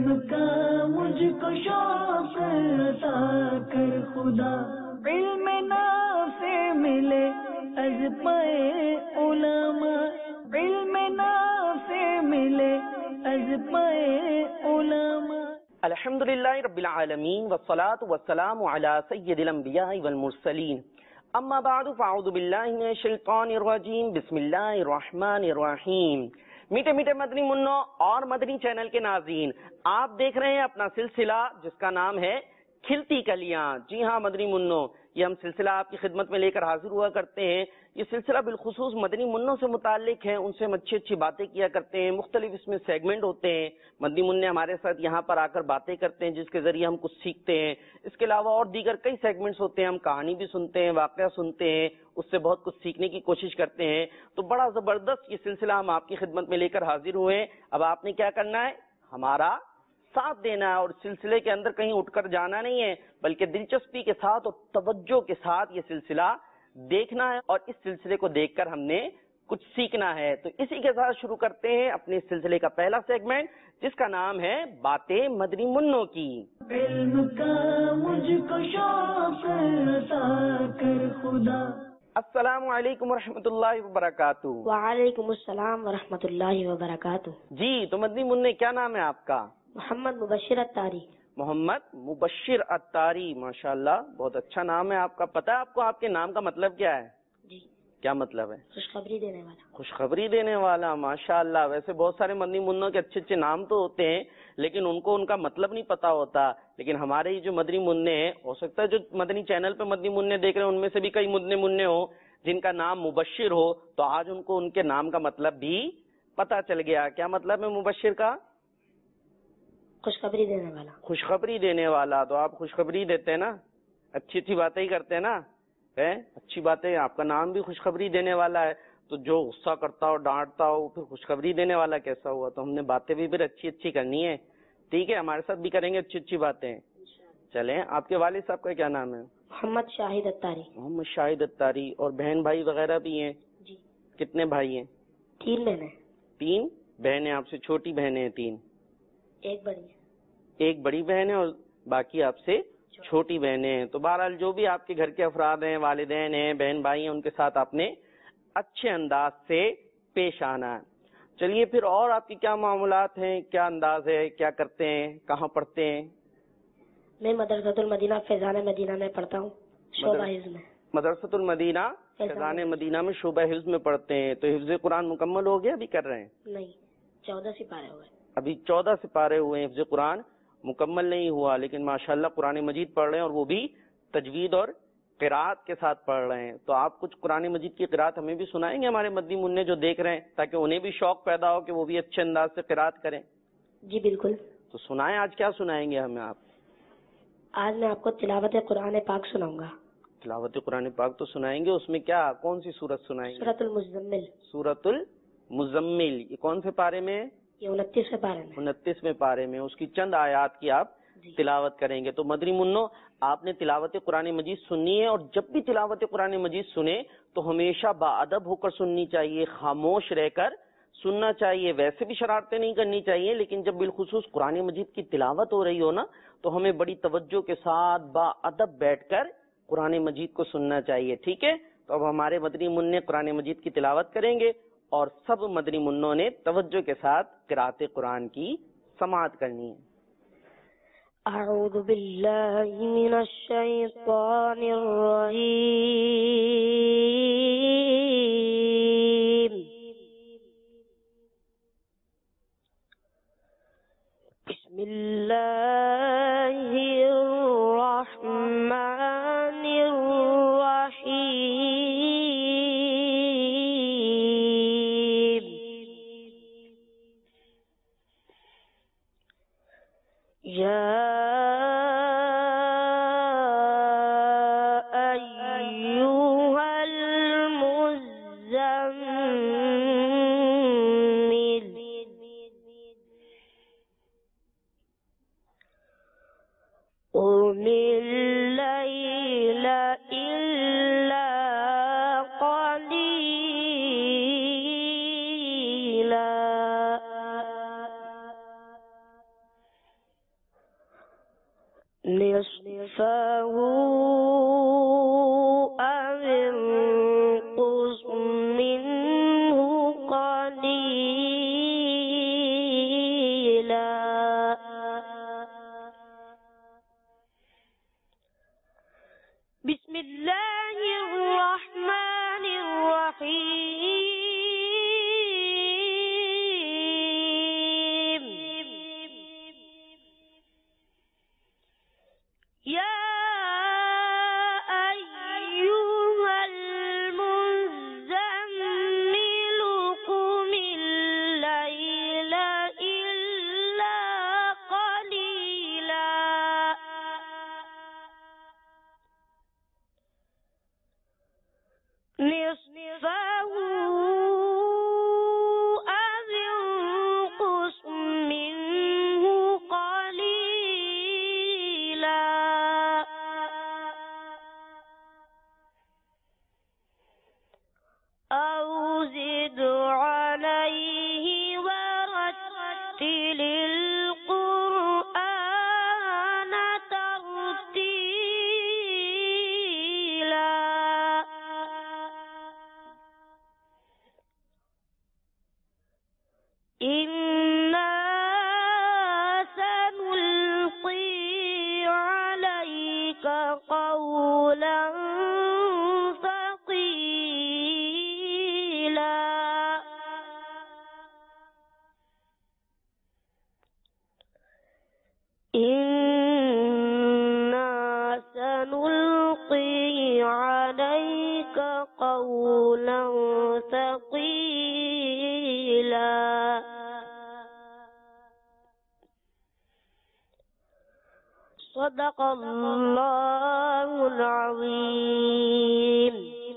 علم کا مجھ کو شوق عطا کر خدا، علم نافع ملے از پائے علماء، علم نافع ملے از پائے علماء۔ الحمدللہ رب العالمین والصلاة والسلام علی سید الانبیاء والمرسلین، اما بعد فاعوذ باللہ من الشیطان الرجیم، بسم اللہ الرحمن الرحیم۔ میٹھے میٹھے مدنی منوں اور مدنی چینل کے ناظرین، آپ دیکھ رہے ہیں اپنا سلسلہ جس کا نام ہے کھلتی کلیاں۔ جی ہاں مدنی منوں، یہ ہم سلسلہ آپ کی خدمت میں لے کر حاضر ہوا کرتے ہیں۔ یہ سلسلہ بالخصوص مدنی منوں سے متعلق ہے، ان سے ہم اچھی اچھی باتیں کیا کرتے ہیں۔ مختلف اس میں سیگمنٹ ہوتے ہیں، مدنی منع ہمارے ساتھ یہاں پر آ کر باتیں کرتے ہیں جس کے ذریعے ہم کچھ سیکھتے ہیں۔ اس کے علاوہ اور دیگر کئی سیگمنٹس ہوتے ہیں، ہم کہانی بھی سنتے ہیں، واقعہ سنتے ہیں، اس سے بہت کچھ سیکھنے کی کوشش کرتے ہیں۔ تو بڑا زبردست یہ سلسلہ ہم آپ کی خدمت میں لے کر حاضر ہوئے ہیں۔ اب آپ نے کیا کرنا ہے؟ ہمارا ساتھ دینا ہے، اور سلسلے کے اندر کہیں اٹھ کر جانا نہیں ہے، بلکہ دلچسپی کے ساتھ اور توجہ کے ساتھ یہ سلسلہ دیکھنا ہے، اور اس سلسلے کو دیکھ کر ہم نے کچھ سیکھنا ہے۔ تو اسی کے ساتھ شروع کرتے ہیں اپنے سلسلے کا پہلا سیگمنٹ، جس کا نام ہے باتیں مدنی منوں کی۔ علم کا مجھ کو شوق عطا کر خدا۔ السلام علیکم ورحمۃ اللہ وبرکاتہ۔ وعلیکم السلام ورحمۃ اللہ وبرکاتہ۔ جی تو مدنی منع کیا نام ہے آپ کا؟ محمد مبشر اتاری۔ محمد مبشر اتاری، ماشاءاللہ بہت اچھا نام ہے آپ کا۔ پتہ ہے آپ کو آپ کے نام کا مطلب کیا ہے؟ جی کیا مطلب ہے؟ خوشخبری دینے والا۔ خوشخبری دینے والا، ماشاءاللہ۔ ویسے بہت سارے مدنی منوں کے اچھے اچھے نام تو ہوتے ہیں، لیکن ان کو ان کا مطلب نہیں پتا ہوتا۔ لیکن ہمارے یہ جو مدنی منع ہیں، ہو سکتا ہے جو مدنی چینل پہ مدنی منع دیکھ رہے ہیں ان میں سے بھی کئی مدنی منع ہوں جن کا نام مبشر ہو، تو آج ان کو ان کے نام کا مطلب بھی پتا چل گیا۔ کیا مطلب ہے مبشر کا؟ خوشخبری دینے والا۔ خوشخبری دینے والا۔ تو آپ خوشخبری دیتے ہیں نا، اچھی اچھی باتیں ہی کرتے ہیں نا، اچھی باتیں۔ آپ کا نام بھی خوشخبری دینے والا ہے، تو جو غصہ کرتا ہو ڈانٹتا ہو پھر خوشخبری دینے والا کیسا ہوا؟ تو ہم نے باتیں بھی پھر اچھی اچھی کرنی ہے، ٹھیک ہے؟ ہمارے ساتھ بھی کریں گے اچھی اچھی باتیں۔ چلیں، آپ کے والد صاحب کا کیا نام ہے؟ محمد شاہد اتاری۔ محمد شاہد اتاری۔ اور بہن بھائی وغیرہ بھی ہیں؟ جی کتنے بھائی ہیں؟ 3 بہنیں۔ 3 بہنیں؟ آپ سے چھوٹی بہنیں ہیں 3؟ ایک بڑی ہے۔ ایک بڑی بہن ہے اور باقی آپ سے چھوٹی بہنیں ہیں۔ تو بہرحال جو بھی آپ کے گھر کے افراد ہیں، والدین ہیں، بہن بھائی ہیں، ان کے ساتھ آپ نے اچھے انداز سے پیش آنا ہے۔ چلیے پھر، اور آپ کی کیا معاملات ہیں، کیا انداز ہے، کیا کرتے ہیں، کہاں پڑھتے ہیں؟ میں مدرسۃ المدینہ فیضان مدینہ میں پڑھتا ہوں، شعبہ حفظ میں۔ مدرسۃ المدینہ فیضان مدینہ میں شعبہ حفظ میں پڑھتے ہیں۔ تو حفظ قرآن مکمل ہو گیا، ابھی کر رہے ہیں؟ نہیں، 14 سپارے ہوئے۔ ابھی 14 سپارے ہوئے ہیں، حفظ قرآن مکمل نہیں ہوا، لیکن ماشاءاللہ قرآن مجید پڑھ رہے ہیں، اور وہ بھی تجوید اور قرات کے ساتھ پڑھ رہے ہیں۔ تو آپ کچھ قرآن مجید کی قرات ہمیں بھی سنائیں گے، ہمارے مدنی منع جو دیکھ رہے ہیں، تاکہ انہیں بھی شوق پیدا ہو کہ وہ بھی اچھے انداز سے قرات کریں۔ جی بالکل۔ تو سنائیں، آج کیا سنائیں گے ہمیں آپ؟ آج میں آپ کو تلاوت قرآن پاک سناؤں گا۔ تلاوت قرآن پاک تو سنائیں گے، اس میں کیا، کون سی سورت سنائیں گے؟ سورۃ المزمل۔ سورۃ المزمل، یہ کون سے پارے میں؟ یہ 29ویں پارے میں۔ 29ویں پارے میں، اس کی چند آیات کی آپ تلاوت کریں گے۔ تو مدنی منوں، آپ نے تلاوت قرآن مجید سننی ہے، اور جب بھی تلاوت قرآن مجید سنیں تو ہمیشہ باادب ہو کر سننی چاہیے، خاموش رہ کر سننا چاہیے۔ ویسے بھی شرارتیں نہیں کرنی چاہیے، لیکن جب بالخصوص قرآن مجید کی تلاوت ہو رہی ہو نا، تو ہمیں بڑی توجہ کے ساتھ باادب بیٹھ کر قرآن مجید کو سننا چاہیے، ٹھیک ہے؟ تو اب ہمارے مدنی منع قرآن مجید کی تلاوت کریں گے، اور سب مدنی منوں نے توجہ کے ساتھ قرات قرآن کی سماعت کرنی ہے۔ اعوذ باللہ من الشیطان الرجیم، بسم اللہ الرحمن الرحیم۔ یا نصفه أو انقص منه قليلا بسم الله الرحمن الرحيم يا أيها المزمل قم الليل إلا قليلا نصفه أو انقص منه قليلا أو زد عليه ورتل القرآن ترتيلا إنا سنلقي عليك قولا ثقيلا إنا سنلقي عليك قولا ثقيلا صدق اللہ العظیم.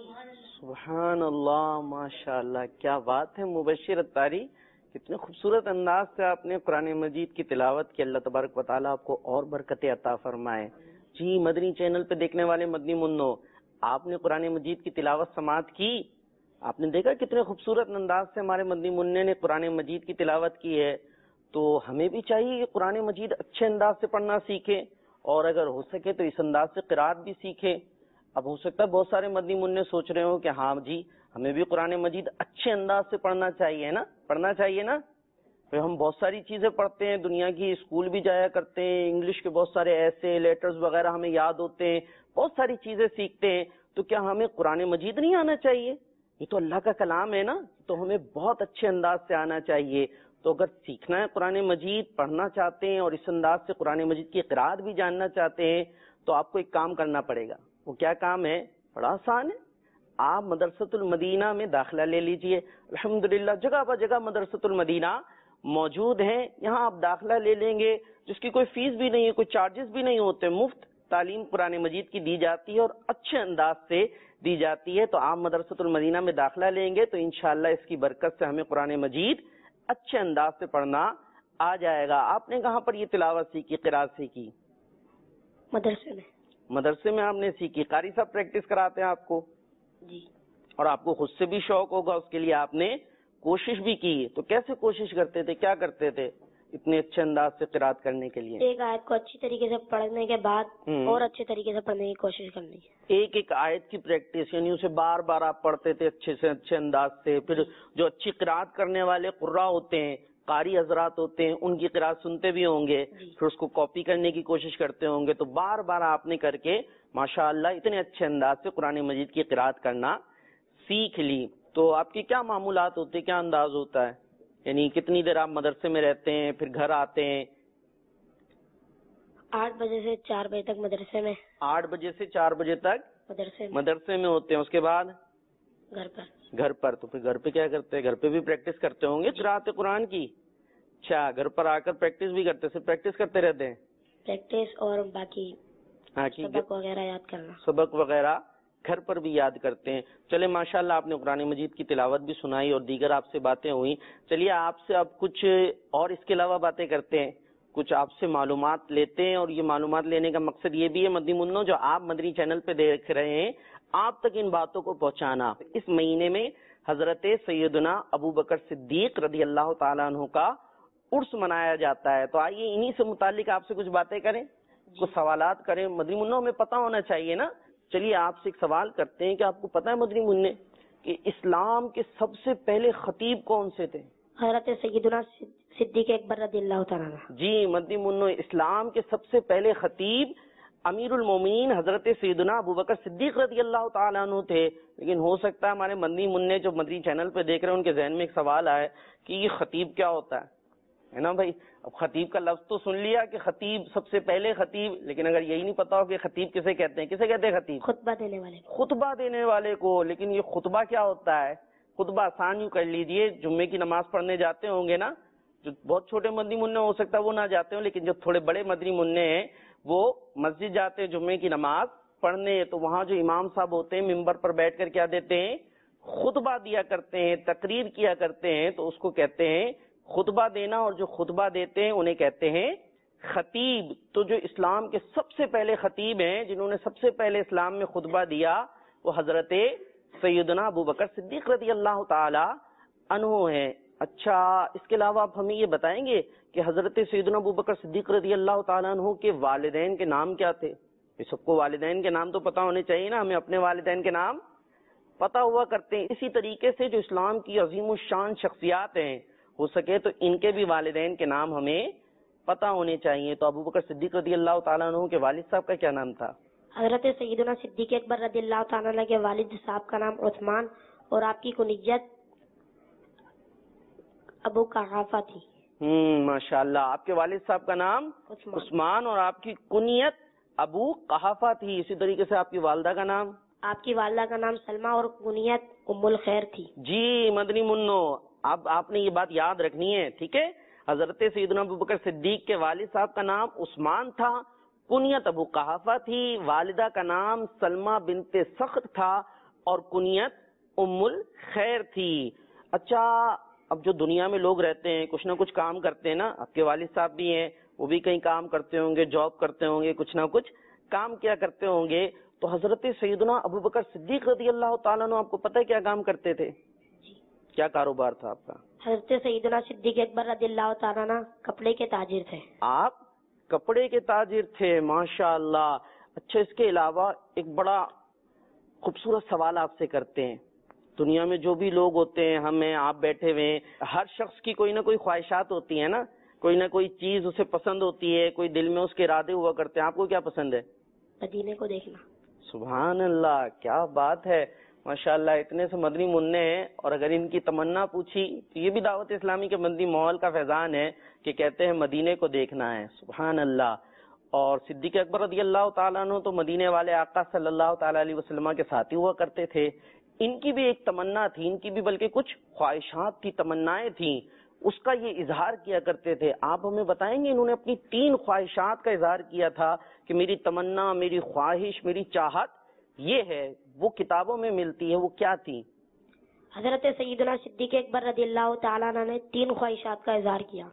سبحان اللہ، ماشاء اللہ، کیا بات ہے مبشر اتاری، کتنے خوبصورت انداز سے آپ نے قرآن مجید کی تلاوت کی. اللہ تبارک و تعالیٰ آپ کو اور برکتیں عطا فرمائے. جی مدنی چینل پہ دیکھنے والے مدنی منو، آپ نے قرآن مجید کی تلاوت سماعت کی، آپ نے دیکھا کتنے خوبصورت انداز سے ہمارے مدنی منع نے قرآن مجید کی تلاوت کی ہے. تو ہمیں بھی چاہیے کہ قرآن مجید اچھے انداز سے پڑھنا سیکھیں، اور اگر ہو سکے تو اس انداز سے قرات بھی سیکھیں. اب ہو سکتا ہے بہت سارے مدنی منع سوچ رہے ہوں کہ ہاں جی ہمیں بھی قرآن مجید اچھے انداز سے پڑھنا چاہیے نا، پڑھنا چاہیے نا. پھر ہم بہت ساری چیزیں پڑھتے ہیں، دنیا کی اسکول بھی جایا کرتے ہیں، انگلش کے بہت سارے ایسے لیٹرز وغیرہ ہمیں یاد ہوتے ہیں، بہت ساری چیزیں سیکھتے ہیں. تو کیا ہمیں قرآن مجید نہیں آنا چاہیے؟ یہ تو اللہ کا کلام ہے نا، تو ہمیں بہت اچھے انداز سے آنا چاہیے. تو اگر سیکھنا ہے قرآن مجید، پڑھنا چاہتے ہیں اور اس انداز سے قرآن مجید کی قرات بھی جاننا چاہتے ہیں، تو آپ کو ایک کام کرنا پڑے گا. وہ کیا کام ہے؟ بڑا آسان ہے. آپ مدرسۃ المدینہ میں داخلہ لے لیجئے. الحمدللہ جگہ بہ جگہ مدرسۃ المدینہ موجود ہیں، یہاں آپ داخلہ لے لیں گے، جس کی کوئی فیس بھی نہیں ہے، کوئی چارجز بھی نہیں ہوتے، مفت تعلیم قرآن مجید کی دی جاتی ہے اور اچھے انداز سے دی جاتی ہے. تو آپ مدرسۃ المدینہ میں داخلہ لیں گے تو انشاءاللہ اس کی برکت سے ہمیں قرآن مجید اچھے انداز سے پڑھنا آ جائے گا. آپ نے کہاں پر یہ تلاوت سیکھی، قرات سیکھی؟ مدرسے میں. مدرسے میں آپ نے سیکھی. قاری صاحب پریکٹس کراتے ہیں آپ کو؟ جی. اور آپ کو خود سے بھی شوق ہوگا، اس کے لیے آپ نے کوشش بھی کی. تو کیسے کوشش کرتے تھے، کیا کرتے تھے اتنے اچھے انداز سے قرات کرنے کے لیے؟ ایک آیت کو اچھی طریقے سے پڑھنے کے بعد اور اچھے طریقے سے پڑھنے کی کوشش کرنی ہے. ایک ایک آیت کی پریکٹس، یعنی اسے بار بار آپ پڑھتے تھے اچھے سے اچھے انداز سے. پھر جو اچھی قرات کرنے والے قراء ہوتے ہیں، قاری حضرات ہوتے ہیں، ان کی قرات سنتے بھی ہوں گے، پھر اس کو کاپی کرنے کی کوشش کرتے ہوں گے. تو بار بار آپ نے کر کے ماشاءاللہ اتنے اچھے انداز سے قرآن مجید کی قرات کرنا سیکھ لی. تو آپ کی کیا معمولات ہوتے، کیا انداز ہوتا ہے؟ یعنی کتنی دیر آپ مدرسے میں رہتے ہیں، پھر گھر آتے ہیں؟ 8 بجے سے 4 بجے تک مدرسے میں. 8 بجے سے 4 بجے تک مدرسے میں ہوتے ہیں. اس کے بعد گھر پر. تو پھر گھر پہ کیا کرتے ہیں؟ گھر پہ بھی پریکٹس کرتے ہوں گے قرات قرآن کی. اچھا، گھر پر آ کر پریکٹس بھی کرتے، صرف پریکٹس کرتے رہتے ہیں؟ پریکٹس اور باقی سبق وغیرہ یاد کرنا. سبق وغیرہ گھر پر بھی یاد کرتے ہیں. چلے ماشاءاللہ آپ نے قرآن مجید کی تلاوت بھی سنائی اور دیگر آپ سے باتیں ہوئی. چلیے آپ سے اب کچھ اور اس کے علاوہ باتیں کرتے ہیں، کچھ آپ سے معلومات لیتے ہیں. اور یہ معلومات لینے کا مقصد یہ بھی ہے مدنی منو، جو آپ مدنی چینل پہ دیکھ رہے ہیں، آپ تک ان باتوں کو پہنچانا. اس مہینے میں حضرت سیدنا ابو بکر صدیق رضی اللہ تعالیٰ عنہ کا عرس منایا جاتا ہے. تو آئیے انہی سے متعلق آپ سے کچھ باتیں کریں. کچھ سوالات کریں. مدنی منوں ہمیں پتہ ہونا چاہیے نا. چلیے آپ سے ایک سوال کرتے ہیں کہ آپ کو پتہ ہے مدنی منع کہ اسلام کے سب سے پہلے خطیب کون سے تھے؟ حضرت سیدنا صدیق اکبر رضی اللہ تعالیٰ عنہ. جی مدنی منوں، اسلام کے سب سے پہلے خطیب امیر المومنین حضرت سیدنا ابوبکر صدیق رضی اللہ تعالیٰ عنہ تھے. لیکن ہو سکتا ہے ہمارے مدنی منع جو مدنی چینل پہ دیکھ رہے ہیں ان کے ذہن میں ایک سوال آئے کہ یہ خطیب کیا ہوتا ہے نا بھائی. اب خطیب کا لفظ تو سن لیا کہ خطیب سب سے پہلے خطیب، لیکن اگر یہی نہیں پتا ہو کہ خطیب کسے کہتے ہیں، کسے کہتے ہیں خطیب؟ خطبہ دینے والے. خطبہ دینے والے کو. لیکن یہ خطبہ کیا ہوتا ہے؟ خطبہ آسان یوں کر لیجئے، جمعے کی نماز پڑھنے جاتے ہوں گے نا، جو بہت چھوٹے مدنی منع ہو سکتا ہے وہ نہ جاتے ہوں، لیکن جو تھوڑے بڑے مدنی منع ہیں وہ مسجد جاتے ہیں جمعے کی نماز پڑھنے، تو وہاں جو امام صاحب ہوتے ہیں ممبر پر بیٹھ کر کیا دیتے ہیں؟ خطبہ دیا کرتے ہیں، تقریر کیا کرتے ہیں، تو اس کو کہتے ہیں خطبہ دینا. اور جو خطبہ دیتے ہیں انہیں کہتے ہیں خطیب. تو جو اسلام کے سب سے پہلے خطیب ہیں جنہوں نے سب سے پہلے اسلام میں خطبہ دیا وہ حضرت سیدنا ابوبکر صدیق رضی اللہ تعالی عنہ ہیں. اچھا، اس کے علاوہ آپ ہمیں یہ بتائیں گے کہ حضرت سیدنا ابوبکر صدیق رضی اللہ تعالیٰ عنہ کے والدین کے نام کیا تھے؟ یہ سب کو والدین کے نام تو پتہ ہونے چاہیے نا، ہمیں اپنے والدین کے نام پتہ ہوا کرتے ہیں. اسی طریقے سے جو اسلام کی عظیم الشان شخصیات ہیں، ہو سکے تو ان کے بھی والدین کے نام ہمیں پتہ ہونے چاہیے. تو ابوبکر صدیق رضی اللہ تعالیٰ عنہ کے والد صاحب کا کیا نام تھا؟ حضرت سیدنا صدیق اکبر رضی اللہ تعالیٰ عنہ کے والد صاحب کا نام عثمان اور آپ کی کنیت ابو قحافہ تھی. ماشاء اللہ. آپ کے والد صاحب کا نام عثمان اور آپ کی کنیت ابو قحافہ تھی. اسی طریقے سے آپ کی والدہ کا نام؟ آپ کی والدہ کا نام سلمہ اور کنیت ام الخیر تھی. جی مدنی منو، اب آپ نے یہ بات یاد رکھنی ہے، ٹھیک ہے. حضرت سیدنا ابوبکر صدیق کے والد صاحب کا نام عثمان تھا، کنیت ابو قحافہ تھی، والدہ کا نام سلمہ بنت سخر تھا اور کنیت ام الخیر تھی. اچھا، اب جو دنیا میں لوگ رہتے ہیں کچھ نہ کچھ کام کرتے ہیں نا، آپ کے والد صاحب بھی ہیں، وہ بھی کہیں کام کرتے ہوں گے، جاب کرتے ہوں گے، کچھ نہ کچھ کام کیا کرتے ہوں گے. تو حضرت سیدنا ابوبکر صدیق رضی اللہ تعالیٰ عنہ آپ کو پتہ ہے کیا کام کرتے تھے؟ کیا کاروبار تھا آپ کا؟ حضرت سیدنا صدیق اکبر رضی اللہ تعالیٰ عنہ کپڑے کے تاجر تھے. آپ کپڑے کے تاجر تھے، ماشاء اللہ. اچھا، اس کے علاوہ ایک بڑا خوبصورت سوال آپ سے کرتے ہیں. دنیا میں جو بھی لوگ ہوتے ہیں، ہم ہیں، آپ بیٹھے ہوئے ہیں، ہر شخص کی کوئی نہ کوئی خواہشات ہوتی ہیں نا، کوئی نہ کوئی چیز اسے پسند ہوتی ہے، کوئی دل میں اس کے ارادے ہوا کرتے ہیں. آپ کو کیا پسند ہے؟ مدینے کو دیکھنا. سبحان اللہ، کیا بات ہے، ماشاء اللہ. اتنے سے مدنی منع ہیں اور اگر ان کی تمنا پوچھی تو یہ بھی دعوت اسلامی کے مدنی ماحول کا فیضان ہے کہ کہتے ہیں مدینے کو دیکھنا ہے. سبحان اللہ. اور صدیق اکبر رضی اللہ تعالیٰ عنہ تو مدینے والے آقا صلی اللہ تعالیٰ علیہ وسلم کے ساتھی ہوا کرتے تھے. ان کی بھی ایک تمنا تھی، ان کی بھی بلکہ کچھ خواہشات تھی، تمنائیں تھیں، اس کا یہ اظہار کیا کرتے تھے. آپ ہمیں بتائیں گے انہوں نے اپنی 3 خواہشات کا اظہار کیا تھا کہ میری تمنا، میری خواہش، میری چاہت یہ ہے، وہ کتابوں میں ملتی ہے، وہ کیا تھی؟ حضرت سیدنا صدیق اکبر رضی اللہ تعالیٰ عنہ نے 3 خواہشات کا اظہار کیا.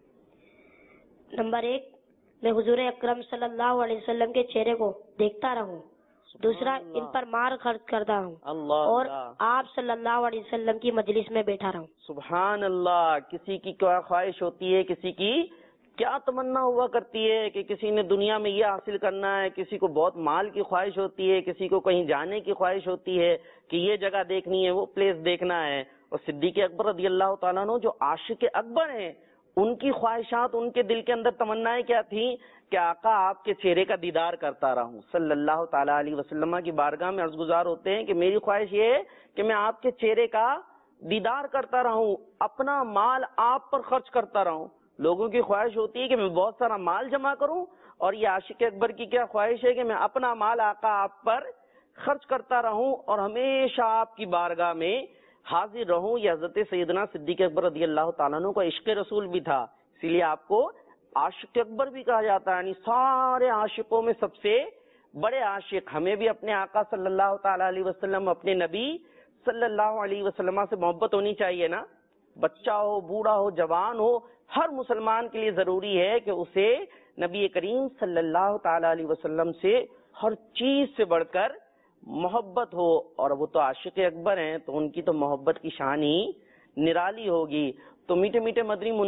نمبر 1، میں حضور اکرم صلی اللہ علیہ وسلم کے چہرے کو دیکھتا رہوں. دوسرا، ان پر مار خرچ کرتا ہوں اور آپ صلی اللہ علیہ وسلم کی مجلس میں بیٹھا رہوں. سبحان اللہ. کسی کی کیا خواہش ہوتی ہے، کسی کی کیا تمنا ہوا کرتی ہے کہ کسی نے دنیا میں یہ حاصل کرنا ہے، کسی کو بہت مال کی خواہش ہوتی ہے، کسی کو کہیں جانے کی خواہش ہوتی ہے کہ یہ جگہ دیکھنی ہے، وہ پلیس دیکھنا ہے. اور صدیق اکبر رضی اللہ تعالیٰ عنہ جو عاشق اکبر ہیں، ان کی خواہشات، ان کے دل کے اندر تمنائیں کیا تھیں کہ آقا آپ کے چہرے کا دیدار کرتا رہوں. صلی اللہ تعالیٰ علیہ وسلم کی بارگاہ میں عرض گزار ہوتے ہیں کہ میری خواہش یہ ہے کہ میں آپ کے چہرے کا دیدار کرتا رہوں، اپنا مال آپ پر خرچ کرتا رہوں. لوگوں کی خواہش ہوتی ہے کہ میں بہت سارا مال جمع کروں، اور یہ عاشق اکبر کی کیا خواہش ہے کہ میں اپنا مال آقا آپ پر خرچ کرتا رہوں اور ہمیشہ آپ کی بارگاہ میں حاضر رہوں. یہ حضرت سیدنا صدیق اکبر رضی اللہ تعالیٰ عنہ کا عشق رسول بھی تھا، اسی لیے آپ کو عاشق اکبر بھی کہا جاتا ہے، یعنی سارے عاشقوں میں سب سے بڑے عاشق. ہمیں بھی اپنے آقا صلی اللہ تعالیٰ علیہ وسلم، اپنے نبی صلی اللہ علیہ وسلم سے محبت ہونی چاہیے نا. بچہ ہو، بوڑھا ہو، جوان ہو، ہر مسلمان کے لیے ضروری ہے کہ اسے نبی کریم صلی اللہ تعالیٰ علیہ وسلم سے ہر چیز سے بڑھ کر محبت ہو. اور وہ تو عاشق اکبر ہیں تو ان کی تو محبت کی شان ہی نرالی ہوگی. تو میٹھے میٹھے مدنی منوں،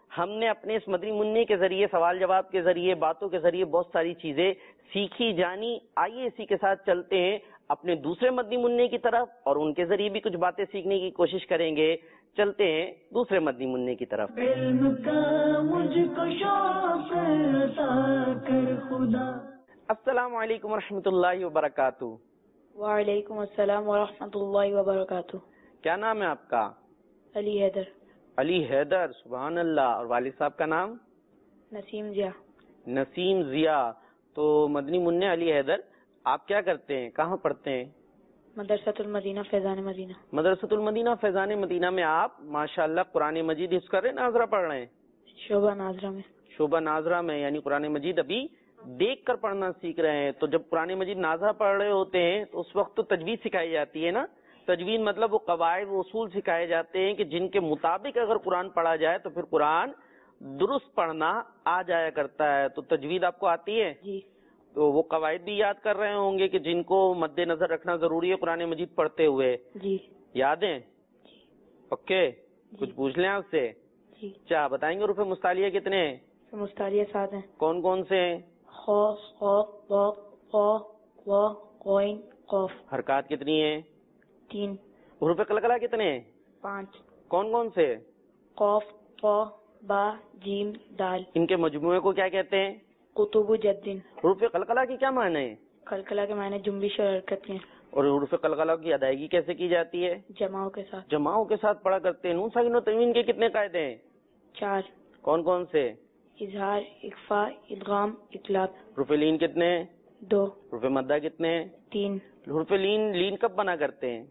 ہم نے اپنے اس مدنی منع کے ذریعے، سوال جواب کے ذریعے، باتوں کے ذریعے بہت ساری چیزیں سیکھی جانی. آئیے اسی کے ساتھ چلتے ہیں اپنے دوسرے مدنی منع کی طرف اور ان کے ذریعے بھی کچھ باتیں سیکھنے کی کوشش کریں گے. چلتے ہیں دوسرے مدنی منع کی طرف. علم کا مجھ کو شوق عطا کر خدا. السلام علیکم ورحمۃ اللہ وبرکاتہ. وعلیکم السلام ورحمۃ اللہ وبرکاتہ. کیا نام ہے آپ کا؟ علی حیدر. علی حیدر، سبحان اللہ. اور والد صاحب کا نام؟ نسیم ضیاء. نسیم ضیاء. تو مدنی منع علی حیدر، آپ کیا کرتے ہیں، کہاں پڑھتے ہیں؟ مدرسۃ المدینہ فیضان مدینہ. مدرسۃ المدینہ فیضان مدینہ میں آپ ماشاءاللہ قرآن مجید حفظ کر رہے ہیں، ناظرہ پڑھ رہے ہیں؟ شعبہ ناظرہ میں. شعبہ ناظرہ میں، یعنی قرآن مجید ابھی دیکھ کر پڑھنا سیکھ رہے ہیں. تو جب قرآن مجید ناظرہ پڑھ رہے ہوتے ہیں تو اس وقت تو تجوید سکھائی جاتی ہے نا. تجوید مطلب وہ قواعد، وہ اصول سکھائے جاتے ہیں کہ جن کے مطابق اگر قرآن پڑھا جائے تو پھر قرآن درست پڑھنا آ جایا کرتا ہے. تو تجوید آپ کو آتی ہے؟ جی. تو وہ قواعد بھی یاد کر رہے ہوں گے کہ جن کو مد نظر رکھنا ضروری ہے قرآن مجید پڑھتے ہوئے. جی. یاد ہیں؟ اوکے. کچھ پوچھ لیں آپ سے؟ جی. کیا بتائیں گے حروف مستعلیہ کتنے ہیں؟ مستعلیہ 7 ہیں. کون کون سے ہیں؟ خ، خ، ض، ق، و، غین، قاف. حرکات کتنی ہیں؟ 3. حروف قلقلہ کتنے ہیں؟ 5. کون کون سے؟ قاف، ق، با، جیم، دال. ان کے مجموعے کو کیا کہتے ہیں؟ قطب جدن. حروف قلقلہ کی کیا معنی ہے؟ قلقلہ کے معنی جنبش اور حرکت ہیں. اور حروف قلقلہ کی ادائیگی کیسے کی جاتی ہے؟ جماؤں کے ساتھ. جماؤں کے ساتھ پڑھا کرتے ہیں. نون ساکن و تنوین کے کتنے قاعدے ہیں؟ 4. کون کون سے؟ اظہار، اخفاء، ادغام، اطلاق. حروف لین کتنے ہیں؟ 2. حروف مدہ کتنے ہیں؟ 3. حروف لین کب بنا کرتے ہیں؟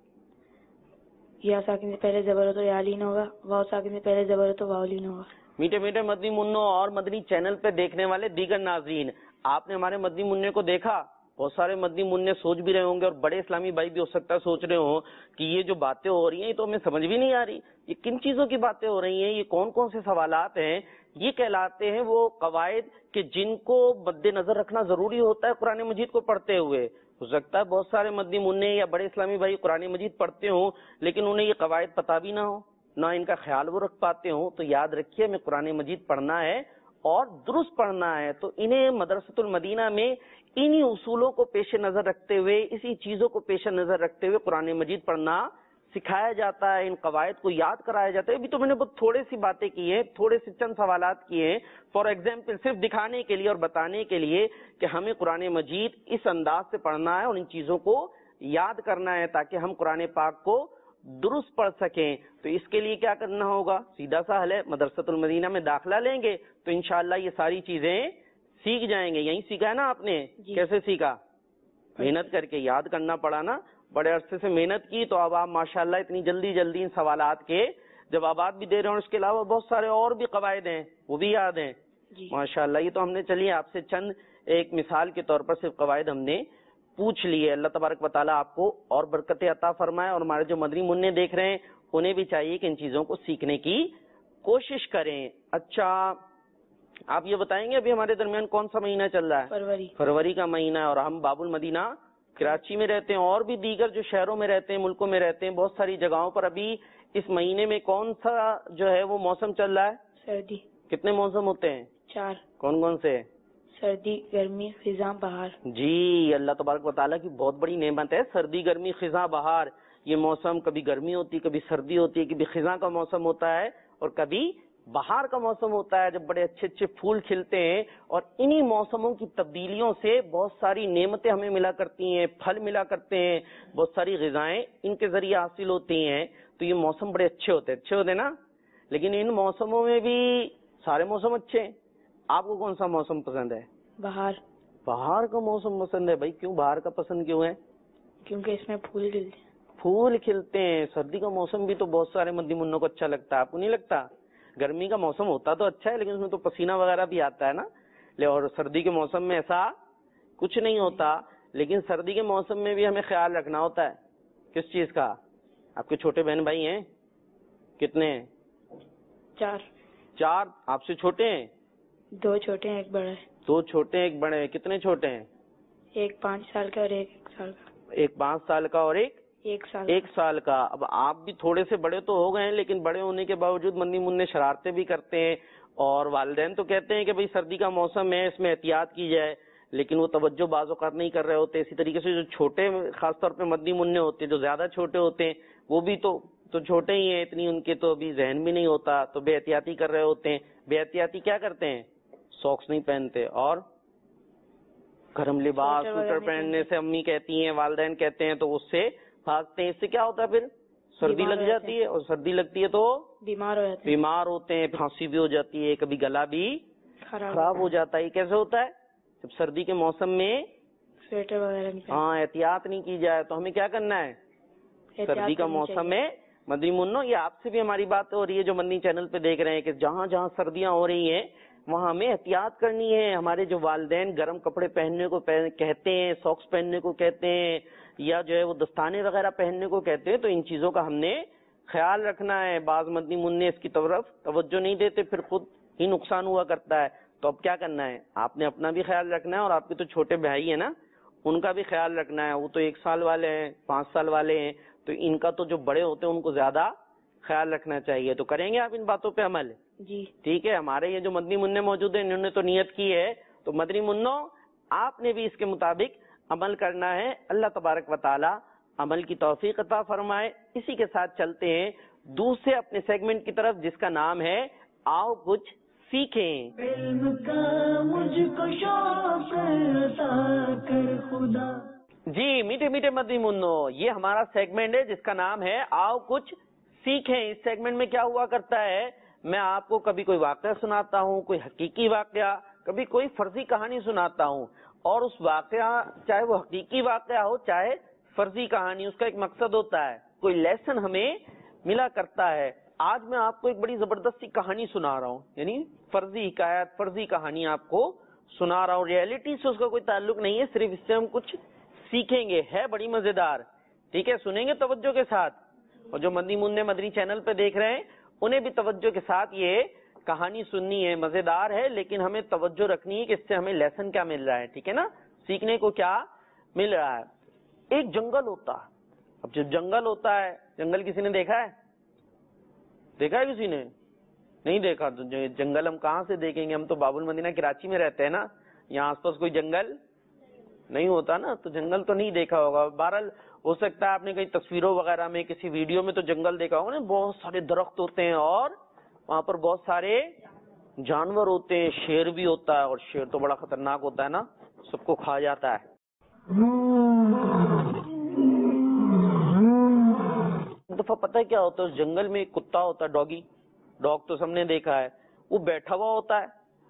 یا ساکن سے پہلے زبر ہو تو یا لین ہوگا، واو ساکن سے پہلے زبر ہو تو واو لین ہوگا. میٹھے میٹھے مدنی منوں اور مدنی چینل پہ دیکھنے والے دیگر ناظرین، آپ نے ہمارے مدنی منع کو دیکھا. بہت سارے مدنی منع سوچ بھی رہے ہوں گے اور بڑے اسلامی بھائی بھی ہو سکتا ہے سوچ رہے ہوں کہ یہ جو باتیں ہو رہی ہیں یہ تو ہمیں سمجھ بھی نہیں آ رہی، یہ کن چیزوں کی باتیں ہو رہی ہیں، یہ کون کون سے سوالات ہیں. یہ کہلاتے ہیں وہ قواعد کہ جن کو مد نظر رکھنا ضروری ہوتا ہے قرآن مجید کو پڑھتے ہوئے. ہو سکتا ہے بہت سارے مدنی منع یا بڑے اسلامی بھائی قرآن مجید پڑھتے ہوں لیکن انہیں یہ قواعد پتہ بھی نہ ہو، نہ ان کا خیال وہ رکھ پاتے ہوں. تو یاد رکھیے ہمیں قرآن مجید پڑھنا ہے اور درست پڑھنا ہے. تو انہیں مدرسۃ المدینہ میں انہی اصولوں کو پیش نظر رکھتے ہوئے، اسی چیزوں کو پیش نظر رکھتے ہوئے قرآن مجید پڑھنا سکھایا جاتا ہے. ان قواعد کو یاد کرایا جاتا ہے. ابھی تو میں نے بہت تھوڑے سی باتیں کی ہیں، تھوڑے سے چند سوالات کیے ہیں فار ایگزامپل، صرف دکھانے کے لیے اور بتانے کے لیے کہ ہمیں قرآن مجید اس انداز سے پڑھنا ہے اور ان چیزوں کو یاد کرنا ہے تاکہ ہم قرآن پاک کو درست پڑھ سکیں. تو اس کے لیے کیا کرنا ہوگا؟ سیدھا سا حل ہے، مدرسۃ المدینہ میں داخلہ لیں گے تو انشاءاللہ یہ ساری چیزیں سیکھ جائیں گے. یہیں سیکھا ہے نا آپ نے؟ جی. کیسے سیکھا؟ محنت کر کے، یاد کرنا پڑا نا، بڑے عرصے سے محنت کی تو اب آپ ماشاءاللہ اتنی جلدی جلدی ان سوالات کے جوابات بھی دے رہے ہیں. اس کے علاوہ بہت سارے اور بھی قواعد ہیں وہ بھی یاد ہیں. جی. ماشاءاللہ. یہ تو ہم نے چلیے آپ سے چند ایک مثال کے طور پر صرف قواعد ہم نے پوچھ لیے. اللہ تبارک و تعالیٰ آپ کو اور برکتیں عطا فرمائے اور ہمارے جو مدنی منع دیکھ رہے ہیں انہیں بھی چاہیے کہ ان چیزوں کو سیکھنے کی کوشش کریں. اچھا آپ یہ بتائیں گے ابھی ہمارے درمیان کون سا مہینہ چل رہا ہے؟ فروری کا مہینہ ہے اور ہم باب المدینہ کراچی میں رہتے ہیں اور بھی دیگر جو شہروں میں رہتے ہیں، ملکوں میں رہتے ہیں، بہت ساری جگہوں پر ابھی اس مہینے میں کون سا جو ہے وہ موسم چل رہا ہے؟ سردی. کتنے موسم ہوتے ہیں؟ 4. کون کون سے؟ سردی، گرمی، خزاں، بہار. جی اللہ تبارک و تعالیٰ کی بہت بڑی نعمت ہے سردی، گرمی، خزاں، بہار. یہ موسم کبھی گرمی ہوتی، کبھی سردی ہوتی ہے، کبھی خزاں کا موسم ہوتا ہے اور کبھی بہار کا موسم ہوتا ہے جب بڑے اچھے اچھے پھول کھلتے ہیں. اور انہی موسموں کی تبدیلیوں سے بہت ساری نعمتیں ہمیں ملا کرتی ہیں، پھل ملا کرتے ہیں، بہت ساری غذائیں ان کے ذریعے حاصل ہوتی ہیں. تو یہ موسم بڑے اچھے ہوتے نا. لیکن ان موسموں میں بھی سارے موسم اچھے ہیں. آپ کو کون سا موسم پسند ہے؟ بہار. بہار کا موسم پسند ہے. بھائی کیوں بہار کا پسند کیوں ہے؟ کیونکہ اس میں پھول کھلتے ہیں. پھول کھلتے ہیں. سردی کا موسم بھی تو بہت سارے مدنی منوں کو اچھا لگتا ہے، آپ کو نہیں لگتا؟ گرمی کا موسم ہوتا تو اچھا ہے لیکن اس میں تو پسینہ وغیرہ بھی آتا ہے نا. اور سردی کے موسم میں ایسا کچھ نہیں ہوتا. لیکن سردی کے موسم میں بھی ہمیں خیال رکھنا ہوتا ہے. کس چیز کا؟ آپ کے چھوٹے بہن بھائی ہیں کتنے ہیں؟ 4. 4. آپ سے چھوٹے ہیں؟ 2 چھوٹے ہیں، 1 بڑا ہے. 2 چھوٹے ہیں، 1 بڑے ہیں. کتنے چھوٹے ہیں؟ ایک 5 سال کا اور ایک 1 سال کا. ایک 5 سال کا اور ایک 1 سال کا. اب آپ بھی تھوڑے سے بڑے تو ہو گئے ہیں لیکن بڑے ہونے کے باوجود مدنی منع شرارتیں بھی کرتے ہیں اور والدین تو کہتے ہیں کہ بھئی سردی کا موسم ہے، اس میں احتیاط کی جائے، لیکن وہ توجہ بعض اوقات نہیں کر رہے ہوتے. اسی طریقے سے جو چھوٹے خاص طور پہ مدنی منع ہوتے ہیں، جو زیادہ چھوٹے ہوتے ہیں، وہ بھی تو چھوٹے ہی ہیں، اتنی ان کے تو ابھی ذہن بھی نہیں ہوتا، تو بے احتیاطی کر رہے ہوتے ہیں. بے احتیاطی کیا کرتے ہیں؟ ساکس نہیں پہنتے اور گرم لباس سویٹر پہننے سے امی کہتی ہیں، والدین کہتے ہیں، تو اس سے بھاگتے ہیں. اس سے کیا ہوتا ہے؟ پھر سردی لگ جاتی ہے، اور سردی لگتی ہے تو بیمار ہوتے ہیں، کھانسی بھی ہو جاتی ہے، کبھی گلا بھی خراب ہو جاتا ہے. یہ کیسے ہوتا ہے؟ جب سردی کے موسم میں سویٹر وغیرہ احتیاط نہیں کی جائے. تو ہمیں کیا کرنا ہے؟ سردی کا موسم ہے مدنی منو، یہ آپ سے بھی ہماری بات ہو رہی ہے جو مدنی چینل پہ دیکھ رہے ہیں، کہ جہاں جہاں سردیاں ہو رہی ہیں وہاں ہمیں احتیاط کرنی ہے. ہمارے جو والدین گرم کپڑے پہننے کو کہتے ہیں، ساکس پہننے کو کہتے ہیں، یا جو ہے وہ دستانے وغیرہ پہننے کو کہتے ہیں، تو ان چیزوں کا ہم نے خیال رکھنا ہے. بعض مدنی منع اس کی طرف توجہ نہیں دیتے، پھر خود ہی نقصان ہوا کرتا ہے. تو اب کیا کرنا ہے؟ آپ نے اپنا بھی خیال رکھنا ہے، اور آپ کے تو چھوٹے بھائی ہیں نا، ان کا بھی خیال رکھنا ہے. وہ تو 1 سال والے ہیں، 5 سال والے ہیں، تو ان کا تو جو بڑے ہوتے ہیں ان کو زیادہ خیال رکھنا چاہیے. تو کریں گے آپ ان باتوں پہ عمل؟ جی ٹھیک ہے. ہمارے یہ جو مدنی منع موجود ہیں انہوں نے تو نیت کی ہے، تو مدنی منوں آپ نے بھی اس کے مطابق عمل کرنا ہے. اللہ تبارک و تعالی عمل کی توفیق عطا فرمائے. اسی کے ساتھ چلتے ہیں دوسرے اپنے سیگمنٹ کی طرف، جس کا نام ہے آؤ کچھ سیکھیں. علم کا مجھ کو شوق عطا کر خدا. جی میٹھے میٹھے مدنی منوں، یہ ہمارا سیگمنٹ ہے جس کا نام ہے آؤ کچھ سیکھیں. اس سیگمنٹ میں کیا ہوا کرتا ہے؟ میں آپ کو کبھی کوئی واقعہ سناتا ہوں، کوئی حقیقی واقعہ، کبھی کوئی فرضی کہانی سناتا ہوں، اور اس واقعہ چاہے وہ حقیقی واقعہ ہو چاہے فرضی کہانی، اس کا ایک مقصد ہوتا ہے، کوئی لیسن ہمیں ملا کرتا ہے. آج میں آپ کو ایک بڑی زبردست سی کہانی سنا رہا ہوں، یعنی فرضی حکایت، فرضی کہانی آپ کو سنا رہا ہوں. ریئلٹی سے اس کا کوئی تعلق نہیں ہے، صرف اس سے ہم کچھ سیکھیں گے. ہے بڑی مزیدار. ٹھیک ہے، سنیں گے توجہ کے ساتھ. اور جو مدنی منع مدنی چینل پہ دیکھ رہے ہیں انہیں بھی توجہ کے ساتھ یہ کہانی سننی ہے. مزیدار ہے، لیکن ہمیں توجہ رکھنی ہے کہ اس سے ہمیں لیسن کیا مل رہا ہے. ٹھیک ہے نا، سیکھنے کو کیا مل رہا ہے. ایک جنگل ہوتا ہے. اب جو جنگل ہوتا ہے، جنگل کسی نے دیکھا ہے؟ دیکھا ہے کسی نے؟ نہیں دیکھا. تو جنگل ہم کہاں سے دیکھیں گے؟ ہم تو باب المدینہ کراچی میں رہتے ہیں نا، یہاں آس پاس کوئی جنگل نہیں ہوتا نا، تو جنگل تو نہیں دیکھا ہوگا. بہرحال ہو سکتا ہے آپ نے کئی تصویروں وغیرہ میں، کسی ویڈیو میں تو جنگل دیکھا ہوگا نا، بہت سارے درخت ہوتے ہیں اور وہاں پر بہت سارے جانور ہوتے ہیں. شیر بھی ہوتا ہے، اور شیر تو بڑا خطرناک ہوتا ہے نا، سب کو کھا جاتا ہے. دفعہ پتہ ہے کیا ہوتا ہے؟ اس جنگل میں ایک کتا ہوتا ہے، ڈاگ تو سب نے دیکھا ہے. وہ بیٹھا ہوا ہوتا ہے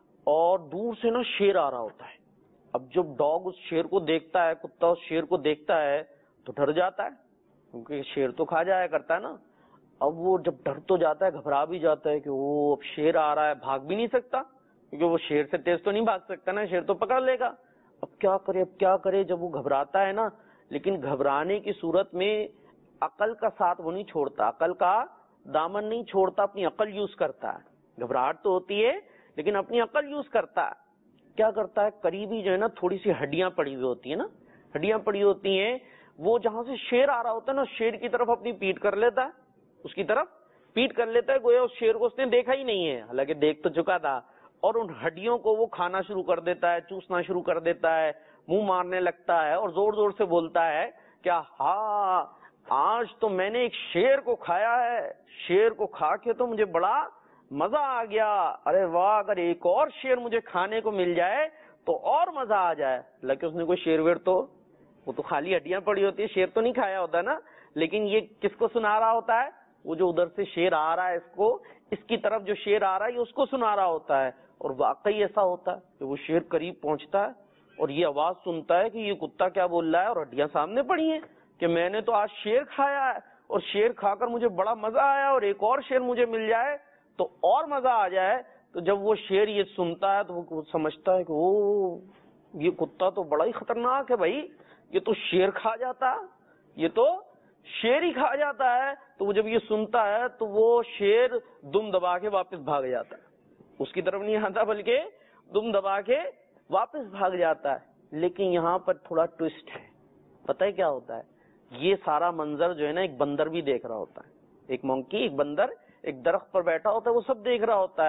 اور دور سے نا شیر آ رہا ہوتا ہے. اب جب ڈاگ اس شیر کو دیکھتا ہے، کتا اس شیر کو دیکھتا ہے تو ڈر جاتا ہے، کیونکہ شیر تو کھا جایا کرتا ہے نا. اب وہ جب ڈر تو جاتا ہے، گھبرا بھی جاتا ہے کہ وہ اب شیر آ رہا ہے، بھاگ بھی نہیں سکتا کیونکہ وہ شیر سے تیز تو نہیں بھاگ سکتا نا، شیر تو پکڑ لے گا. اب کیا کرے جب وہ گھبراتا ہے نا. لیکن گھبرانے کی صورت میں عقل کا ساتھ وہ نہیں چھوڑتا، عقل کا دامن نہیں چھوڑتا، اپنی عقل یوز کرتا ہے. گھبراہٹ تو ہوتی ہے لیکن اپنی عقل یوز کرتا ہے. کیا کرتا ہے؟ قریبی جو ہے نا تھوڑی سی ہڈیاں پڑی ہوئی ہوتی ہیں نا، ہڈیاں پڑی ہوتی ہیں، وہ جہاں سے شیر آ رہا ہوتا ہے نا، شیر کی طرف اپنی پیٹ کر لیتا ہے، اس کی طرف پیٹ کر لیتا ہے، گویا اس شیر کو اس نے دیکھا ہی نہیں ہے، حالانکہ دیکھ تو چکا تھا. اور ان ہڈیوں کو وہ کھانا شروع کر دیتا ہے، چوسنا شروع کر دیتا ہے، منہ مارنے لگتا ہے اور زور زور سے بولتا ہے کیا ہاں آج تو میں نے ایک شیر کو کھایا ہے، شیر کو کھا کے تو مجھے بڑا مزہ آ گیا. ارے واہ، اگر ایک اور شیر مجھے کھانے کو مل جائے تو اور مزہ آ جائے. حالانکہ اس نے کوئی شیر ویر تو، وہ تو خالی ہڈیاں پڑی ہوتی ہے، شیر تو نہیں کھایا ہوتا نا. لیکن یہ کس کو سنا رہا ہوتا ہے؟ وہ جو ادھر سے شیر آ رہا ہے، اس کی طرف جو شیر آ رہا ہے یہ اس کو سنا رہا ہوتا ہے. اور واقعی ایسا ہوتا ہے کہ وہ شیر قریب پہنچتا ہے اور یہ آواز سنتا ہے کہ یہ کتا کیا بول رہا ہے، اور ہڈیاں سامنے پڑی ہیں کہ میں نے تو آج شیر کھایا ہے اور شیر کھا کر مجھے بڑا مزہ آیا، اور ایک اور شیر مجھے مل جائے تو اور مزہ آ جائے. تو جب وہ شیر یہ سنتا ہے تو وہ سمجھتا ہے کہ او یہ کتا تو بڑا ہی خطرناک ہے بھائی، یہ تو شیر کھا جاتا ہے، یہ تو شیر ہی کھا جاتا ہے. تو وہ جب یہ سنتا ہے تو وہ شیر دم دبا کے واپس بھاگ جاتا ہے، اس کی طرف نہیں آتا بلکہ دم دبا کے واپس بھاگ جاتا ہے. لیکن یہاں پر تھوڑا ٹوسٹ ہے. پتہ ہے کیا ہوتا ہے؟ یہ سارا منظر جو ہے نا ایک بندر بھی دیکھ رہا ہوتا ہے. ایک مونکی، ایک بندر ایک درخت پر بیٹھا ہوتا ہے، وہ سب دیکھ رہا ہوتا ہے.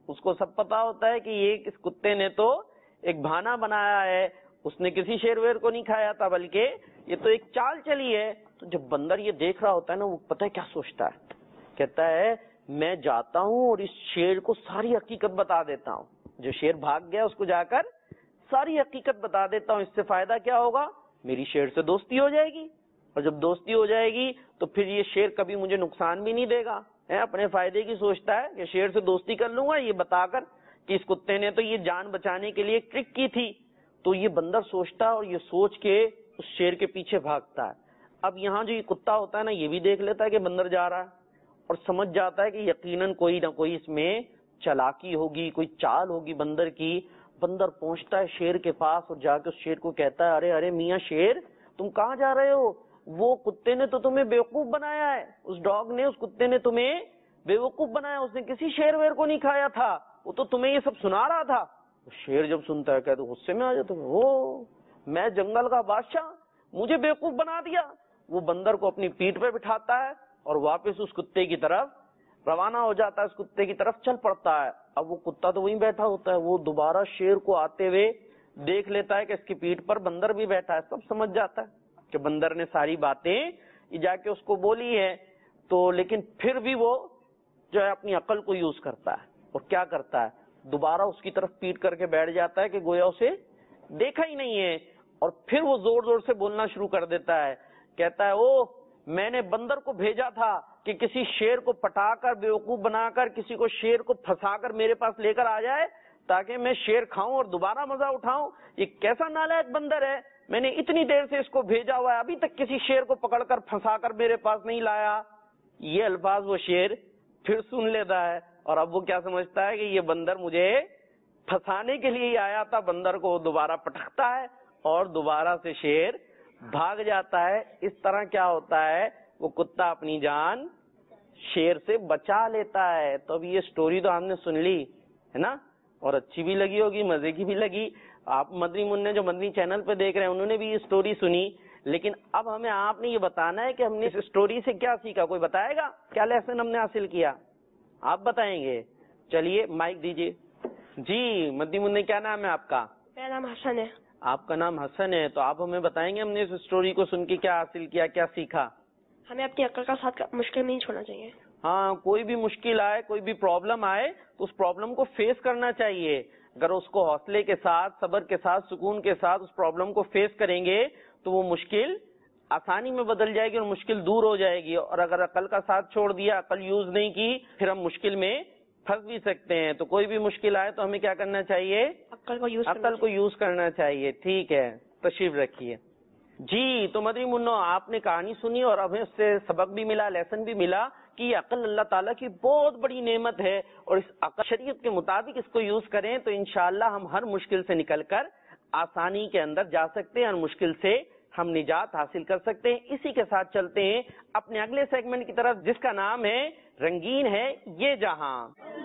اس کو سب پتا ہوتا ہے کہ یہ اس کتے نے تو ایک بہانہ بنایا ہے، اس نے کسی شیر ویر کو نہیں کھایا تھا، بلکہ یہ تو ایک چال چلی ہے. تو جب بندر یہ دیکھ رہا ہوتا ہے نا، وہ پتہ ہے کیا سوچتا ہے، کہتا ہے میں جاتا ہوں اور اس شیر کو ساری حقیقت بتا دیتا ہوں. جو شیر بھاگ گیا اس کو جا کر ساری حقیقت بتا دیتا ہوں، اس سے فائدہ کیا ہوگا، میری شیر سے دوستی ہو جائے گی، اور جب دوستی ہو جائے گی تو پھر یہ شیر کبھی مجھے نقصان بھی نہیں دے گا. اپنے فائدے کی سوچتا ہے کہ شیر سے دوستی کر لوں گا یہ بتا کر کہ اس کتے نے تو یہ جان بچانے کے لیے ایک ٹرک کی تھی. تو یہ بندر سوچتا ہے اور یہ سوچ کے اس شیر کے پیچھے بھاگتا ہے. اب یہاں جو یہ کتا ہوتا ہے نا، یہ بھی دیکھ لیتا ہے کہ بندر جا رہا ہے اور سمجھ جاتا ہے کہ یقیناً کوئی نہ کوئی اس میں چالاکی ہوگی، کوئی چال ہوگی بندر کی. بندر پہنچتا ہے شیر کے پاس اور جا کے اس شیر کو کہتا ہے ارے ارے میاں شیر، تم کہاں جا رہے ہو؟ وہ کتے نے تو تمہیں بیوقوف بنایا ہے، اس ڈاگ نے، اس کتے نے تمہیں بیوقوف بنایا، اس نے کسی شیر ویر کو نہیں کھایا تھا، وہ تو تمہیں یہ سب سنا رہا تھا. شیر جب سنتا ہے کہتا ہے غصے میں آ جاتا ہے، او میں جنگل کا بادشاہ، مجھے بیوقوف بنا دیا. وہ بندر کو اپنی پیٹھ پہ بٹھاتا ہے اور واپس اس کتے کی طرف روانہ ہو جاتا ہے، اس کتے کی طرف چل پڑتا ہے. اب وہ کتا تو وہیں بیٹھا ہوتا ہے، وہ دوبارہ شیر کو آتے ہوئے دیکھ لیتا ہے کہ اس کی پیٹھ پر بندر بھی بیٹھا ہے. سب سمجھ جاتا ہے کہ بندر نے ساری باتیں جا کے اس کو بولی ہے. تو لیکن پھر بھی وہ جو ہے اپنی عقل کو یوز کرتا ہے اور کیا کرتا ہے، دوبارہ اس کی طرف پیٹ کر کے بیٹھ جاتا ہے کہ گویا اسے دیکھا ہی نہیں ہے. اور پھر وہ زور زور سے بولنا شروع کر دیتا ہے، کہتا ہے او میں نے بندر کو بھیجا تھا کہ کسی شیر کو پٹا کر بیوقوف بنا کر کسی کو شیر کو پھنسا کر میرے پاس لے کر آ جائے تاکہ میں شیر کھاؤں اور دوبارہ مزہ اٹھاؤں. یہ کیسا نالائق بندر ہے، میں نے اتنی دیر سے اس کو بھیجا ہوا ہے، ابھی تک کسی شیر کو پکڑ کر پھنسا کر میرے پاس نہیں لایا. یہ الفاظ وہ شیر پھر سن لیتا ہے اور اب وہ کیا سمجھتا ہے کہ یہ بندر مجھے پھنسانے کے لیے ہی آیا تھا. بندر کو دوبارہ پٹکتا ہے اور دوبارہ سے شیر بھاگ جاتا ہے. اس طرح کیا ہوتا ہے، وہ کتا اپنی جان شیر سے بچا لیتا ہے. تو اب یہ سٹوری تو ہم نے سن لی ہے نا، اور اچھی بھی لگی ہوگی، مزے کی بھی لگی. آپ مدنی منع جو مدنی چینل پہ دیکھ رہے ہیں انہوں نے بھی یہ سٹوری سنی، لیکن اب ہمیں آپ نے یہ بتانا ہے کہ ہم نے اس سٹوری سے کیا سیکھا. کوئی بتائے گا کیا لیسن ہم نے حاصل کیا؟ آپ بتائیں گے؟ چلیے مائک دیجیے. جی مدنی منع کیا نام ہے آپ کا؟ میرا نام حسن ہے. آپ کا نام حسن ہے، تو آپ ہمیں بتائیں گے ہم نے اس سٹوری کو سن کے کیا حاصل کیا، کیا سیکھا؟ ہمیں اپنی عقل کا ساتھ مشکل میں نہیں چھوڑنا چاہیے. ہاں، کوئی بھی مشکل آئے، کوئی بھی پرابلم آئے تو اس پرابلم کو فیس کرنا چاہیے. اگر اس کو حوصلے کے ساتھ، صبر کے ساتھ، سکون کے ساتھ اس پرابلم کو فیس کریں گے تو وہ مشکل آسانی میں بدل جائے گی اور مشکل دور ہو جائے گی. اور اگر عقل کا ساتھ چھوڑ دیا، عقل یوز نہیں کی، پھر ہم مشکل میں پھنس بھی سکتے ہیں. تو کوئی بھی مشکل آئے تو ہمیں کیا کرنا چاہیے؟ عقل کو یوز کرنا چاہیے. ٹھیک ہے، تشریف رکھیے. جی تو مدنی منو آپ نے کہانی سنی اور ہمیں اس سے سبق بھی ملا، لیسن بھی ملا کہ یہ عقل اللہ تعالیٰ کی بہت بڑی نعمت ہے، اور اس عقل شریعت کے مطابق اس کو یوز کریں تو انشاءاللہ ہم ہر مشکل سے نکل کر آسانی کے اندر جا سکتے ہیں اور مشکل سے ہم نجات حاصل کر سکتے ہیں. اسی کے ساتھ چلتے ہیں اپنے اگلے سیگمنٹ کی طرف جس کا نام ہے رنگین ہے یہ جہاں.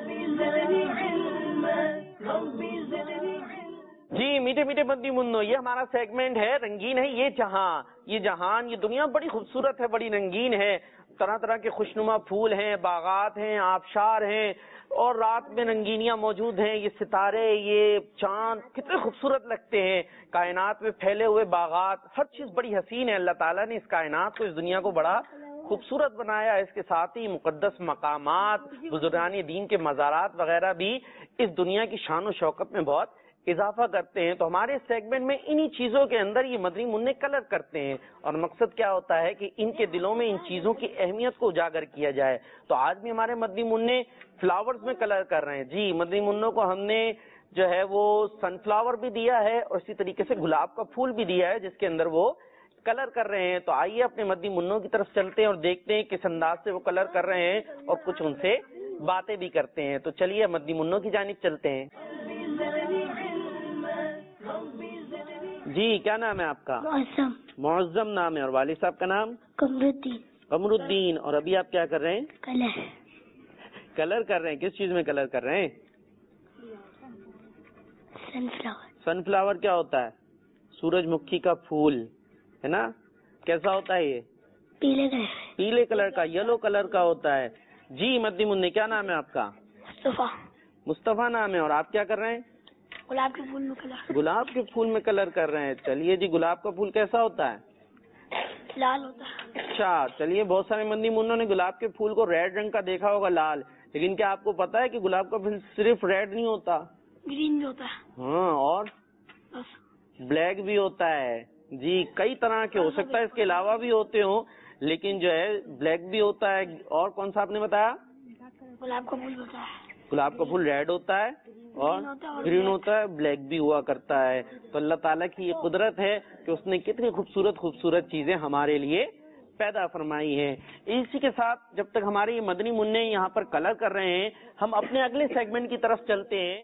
جی میٹھے میٹھے مدنی منو، یہ ہمارا سیگمنٹ ہے رنگین ہے یہ جہاں. یہ جہان، یہ دنیا بڑی خوبصورت ہے، بڑی رنگین ہے. طرح طرح کے خوشنما پھول ہیں، باغات ہیں، آبشار ہیں، اور رات میں رنگینیاں موجود ہیں. یہ ستارے، یہ چاند کتنے خوبصورت لگتے ہیں. کائنات میں پھیلے ہوئے باغات، ہر چیز بڑی حسین ہے. اللہ تعالیٰ نے اس کائنات کو، اس دنیا کو بڑا خوبصورت بنایا. اس کے ساتھ ہی مقدس مقامات، بزرگان دین کے مزارات وغیرہ بھی اس دنیا کی شان و شوکت میں بہت اضافہ کرتے ہیں. تو ہمارے سیگمنٹ میں انہی چیزوں کے اندر یہ مدنی منع کلر کرتے ہیں، اور مقصد کیا ہوتا ہے کہ ان کے دلوں میں ان چیزوں کی اہمیت کو اجاگر کیا جائے. تو آج بھی ہمارے مدنی منع فلاورز میں کلر کر رہے ہیں. جی مدنی منوں کو ہم نے جو ہے وہ سن فلاور بھی دیا ہے اور اسی طریقے سے گلاب کا پھول بھی دیا ہے جس کے اندر وہ کلر کر رہے ہیں. تو آئیے اپنے مدنی منوں کی طرف چلتے ہیں اور دیکھتے ہیں کس انداز سے وہ کلر کر رہے ہیں اور کچھ ان سے باتیں بھی کرتے ہیں. تو چلیے مدنی منوں کی جانب چلتے ہیں. جی کیا نام ہے آپ کا؟ معظم نام ہے. اور والد صاحب کا نام؟ قمر الدین. اور ابھی آپ کیا کر رہے ہیں؟ کلر کر رہے ہیں. کس چیز میں کلر کر رہے ہیں؟ سن فلاور کیا ہوتا ہے؟ سورج مکھی کا پھول ہے نا. کیسا ہوتا ہے یہ؟ پیلے کلر کا، یلو کلر کا ہوتا ہے. جی مدنی منع کیا نام ہے آپ کا؟ مصطفیٰ نام ہے، اور آپ کیا کر رہے ہیں؟ گلاب کے پھول میں کلر. گلاب کے پھول میں کلر کر رہے ہیں. چلیے جی، گلاب کا پھول کیسا ہوتا ہے؟ لال ہوتا ہے. اچھا، چلیے بہت سارے مندی منوں نے گلاب کے پھول کو ریڈ رنگ کا دیکھا ہوگا، لال، لیکن کیا آپ کو پتا ہے کہ گلاب کا پھول صرف ریڈ نہیں ہوتا؟ گرین بھی ہوتا ہے. ہاں، اور بلیک بھی ہوتا ہے. جی، کئی طرح کے ہو سکتا ہے، اس کے علاوہ بھی ہوتے ہوں، لیکن جو ہے بلیک بھی ہوتا ہے. اور کون سا آپ نے بتایا؟ گلاب کا پھول ہوتا ہے. گلاب کا پھول ریڈ ہوتا ہے اور گرین ہوتا ہے، بلیک بھی ہوا کرتا ہے. تو اللہ تعالیٰ کی یہ قدرت ہے کہ اس نے کتنی خوبصورت خوبصورت چیزیں ہمارے لیے پیدا فرمائی ہیں. اسی کے ساتھ جب تک ہمارے یہ مدنی منع یہاں پر کلر کر رہے ہیں، ہم اپنے اگلے سیگمنٹ کی طرف چلتے ہیں.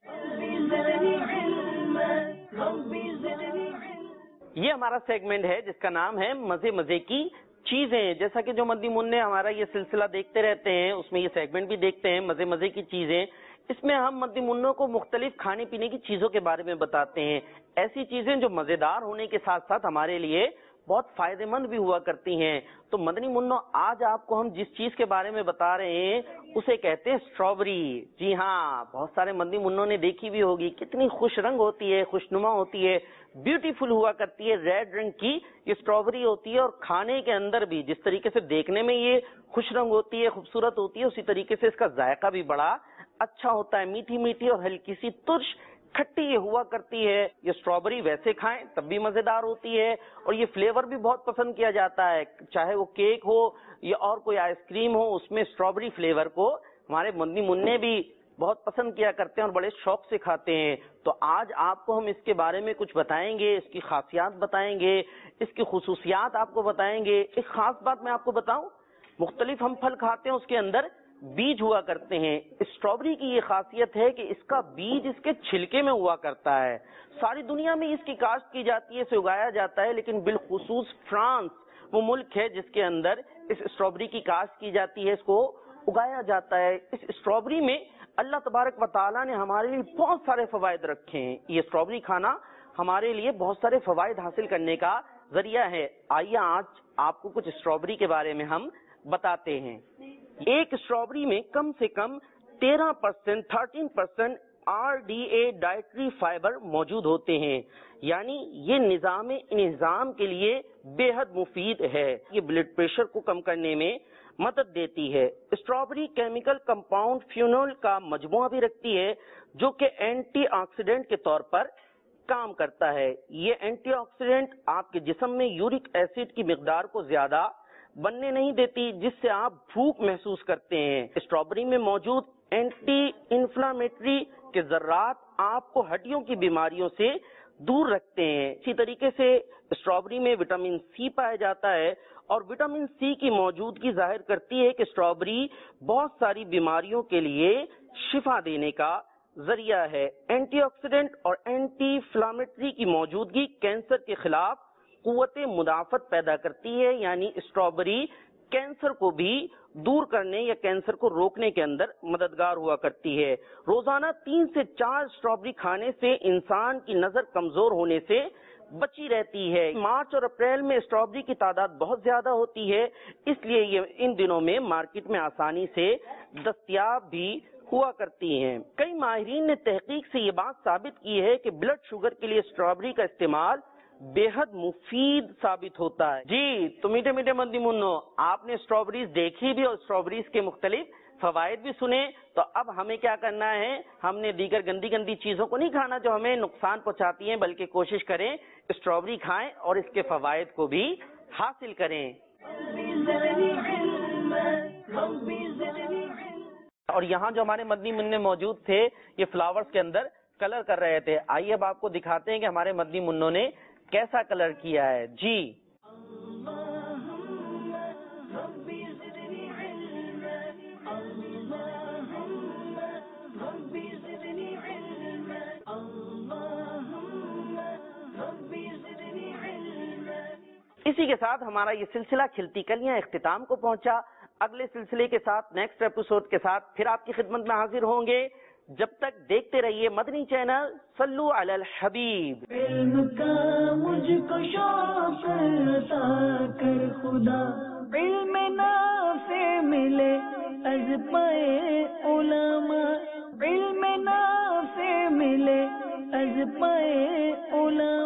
یہ ہمارا سیگمنٹ ہے جس کا نام ہے مزے مزے کی چیزیں. جیسا کہ جو مدنی منع ہمارا یہ سلسلہ دیکھتے رہتے ہیں، اس میں یہ سیگمنٹ بھی دیکھتے ہیں، مزے مزے کی چیزیں. اس میں ہم مدنی منوں کو مختلف کھانے پینے کی چیزوں کے بارے میں بتاتے ہیں، ایسی چیزیں جو مزیدار ہونے کے ساتھ ساتھ ہمارے لیے بہت فائدے مند بھی ہوا کرتی ہیں. تو مدنی منوں، آج آپ کو ہم جس چیز کے بارے میں بتا رہے ہیں اسے کہتے ہیں اسٹرابری. جی ہاں، بہت سارے مدنی منوں نے دیکھی بھی ہوگی، کتنی خوش رنگ ہوتی ہے، خوشنما ہوتی ہے، بیوٹیفل ہوا کرتی ہے. ریڈ رنگ کی یہ اسٹرابری ہوتی ہے، اور کھانے کے اندر بھی جس طریقے سے دیکھنے میں یہ خوش رنگ ہوتی ہے، خوبصورت ہوتی ہے، اسی طریقے سے اس کا ذائقہ بھی بڑا اچھا ہوتا ہے. میٹھی میٹھی اور ہلکی سی ترش کھٹی یہ ہوا کرتی ہے. یہ اسٹرابری ویسے کھائیں تب بھی مزیدار ہوتی ہے، اور یہ فلیور بھی بہت پسند کیا جاتا ہے. چاہے وہ کیک ہو یا اور کوئی آئس کریم ہو، اس میں اسٹرابری فلیور کو ہمارے مدنی منع بھی بہت پسند کیا کرتے ہیں اور بڑے شوق سے کھاتے ہیں. تو آج آپ کو ہم اس کے بارے میں کچھ بتائیں گے، اس کی خاصیات بتائیں گے، اس کی خصوصیات آپ کو بتائیں گے. ایک خاص بات میں آپ کو بتاؤں، مختلف ہم پھل کھاتے ہیں اس کے اندر بیج ہوا کرتے ہیں. اسٹرابری کی یہ خاصیت ہے کہ اس کا بیج اس کے چھلکے میں ہوا کرتا ہے. ساری دنیا میں اس کی کاشت کی جاتی ہے، اسے اگایا جاتا ہے، لیکن بالخصوص فرانس وہ ملک ہے جس کے اندر اس اسٹرابری کی کاشت کی جاتی ہے، اس کو اگایا جاتا ہے. اس اسٹرابری میں اللہ تبارک و تعالیٰ نے ہمارے لیے بہت سارے فوائد رکھے ہیں. یہ اسٹرابری کھانا ہمارے لیے بہت سارے فوائد حاصل کرنے کا ذریعہ ہے. آئیے آج آپ کو کچھ اسٹرابری کے بارے میں ہم بتاتے ہیں. ایک اسٹرابری میں کم سے کم 13% RDA ڈائٹری فائبر موجود ہوتے ہیں، یعنی یہ نظام انہضام کے لیے بے حد مفید ہے. یہ بلڈ پریشر کو کم کرنے میں مدد دیتی ہے. اسٹرابری کیمیکل کمپاؤنڈ فینول کا مجموعہ بھی رکھتی ہے جو کہ اینٹی آکسیڈنٹ کے طور پر کام کرتا ہے. یہ اینٹی آکسیڈنٹ آپ کے جسم میں یورک ایسڈ کی مقدار کو زیادہ بننے نہیں دیتی، جس سے آپ بھوک محسوس کرتے ہیں. اسٹرابری میں موجود اینٹی انفلامیٹری کے ذرات آپ کو ہڈیوں کی بیماریوں سے دور رکھتے ہیں. اسی طریقے سے اسٹرابری میں وٹامن سی پایا جاتا ہے، اور وٹامن سی کی موجودگی ظاہر کرتی ہے کہ اسٹرابری بہت ساری بیماریوں کے لیے شفا دینے کا ذریعہ ہے. اینٹی آکسیڈنٹ اور اینٹی انفلامیٹری کی موجودگی کینسر کے خلاف قوت مدافعت پیدا کرتی ہے، یعنی اسٹرابری کینسر کو بھی دور کرنے یا کینسر کو روکنے کے اندر مددگار ہوا کرتی ہے. روزانہ 3 سے 4 اسٹرابری کھانے سے انسان کی نظر کمزور ہونے سے بچی رہتی ہے. مارچ اور اپریل میں اسٹرابری کی تعداد بہت زیادہ ہوتی ہے، اس لیے یہ ان دنوں میں مارکیٹ میں آسانی سے دستیاب بھی ہوا کرتی ہیں. کئی ماہرین نے تحقیق سے یہ بات ثابت کی ہے کہ بلڈ شوگر کے لیے اسٹرابری کا استعمال بے حد مفید ثابت ہوتا ہے. جی تو میٹھے میٹھے مدنی منوں، آپ نے اسٹرابریز دیکھی بھی اور اسٹرابریز کے مختلف فوائد بھی سنے. تو اب ہمیں کیا کرنا ہے، ہم نے دیگر گندی گندی چیزوں کو نہیں کھانا جو ہمیں نقصان پہنچاتی ہیں، بلکہ کوشش کریں اسٹرابری کھائیں اور اس کے فوائد کو بھی حاصل کریں. اور یہاں جو ہمارے مدنی منع موجود تھے یہ فلاورز کے اندر کلر کر رہے تھے. آئیے اب آپ کو دکھاتے ہیں کہ ہمارے مدنی منوں نے کیسا کلر کیا ہے. جی اسی کے ساتھ ہمارا یہ سلسلہ کھلتی کلیاں اختتام کو پہنچا. اگلے سلسلے کے ساتھ نیکسٹ ایپیسوڈ کے ساتھ پھر آپ کی خدمت میں حاضر ہوں گے. جب تک دیکھتے رہیے مدنی چینل. صلو علی الحبیب. علم کا مجھ کو شوق عطا کر خدا، علم نافع ملے از پائے علماء، علم نافع ملے از پائے اولا